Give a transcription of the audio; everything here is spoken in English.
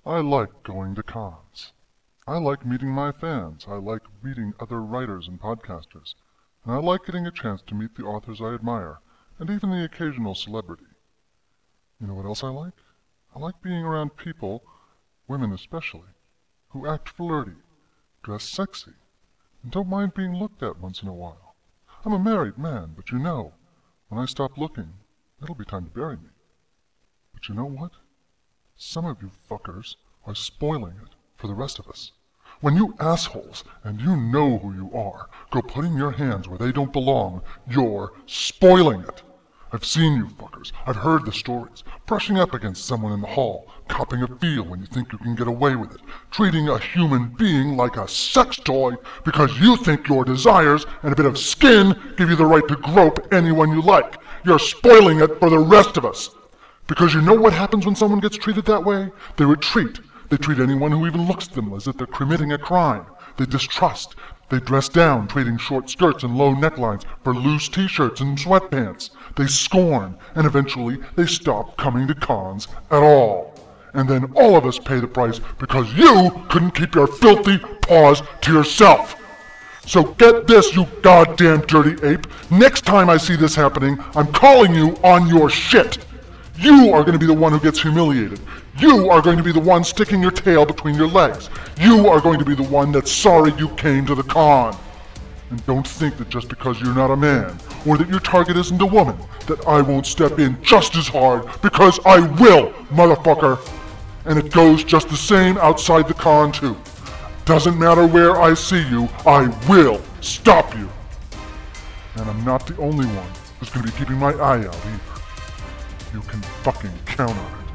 I like going to cons. I like meeting my fans. I like meeting other writers and podcasters. And I like getting a chance to meet the authors I admire, and even the occasional celebrity. You know what else I like? I like being around people, women especially, who act flirty, dress sexy, and don't mind being looked at once in a while. I'm a married man, but you know, when I stop looking, it'll be time to bury me. But you know what? Some of you fuckers are spoiling it for the rest of us. When you assholes, and you know who you are, go putting your hands where they don't belong, you're spoiling it. I've seen you fuckers. I've heard the stories. Brushing up against someone in the hall, copping a feel when you think you can get away with it, treating a human being like a sex toy because you think your desires and a bit of skin give you the right to grope anyone you like. You're spoiling it for the rest of us. Because you know what happens when someone gets treated that way? They retreat. They treat anyone who even looks at them as if they're committing a crime. They distrust. They dress down, trading short skirts and low necklines for loose t-shirts and sweatpants. They scorn, and eventually they stop coming to cons at all. And then all of us pay the price because you couldn't keep your filthy paws to yourself. So get this, you goddamn dirty ape. Next time I see this happening, I'm calling you on your shit. You are going to be the one who gets humiliated. You are going to be the one sticking your tail between your legs. You are going to be the one that's sorry you came to the con. And don't think that just because you're not a man, or that your target isn't a woman, that I won't step in just as hard, because I will, motherfucker. And it goes just the same outside the con too. Doesn't matter where I see you, I will stop you. And I'm not the only one who's going to be keeping my eye out either. You can fucking count on it.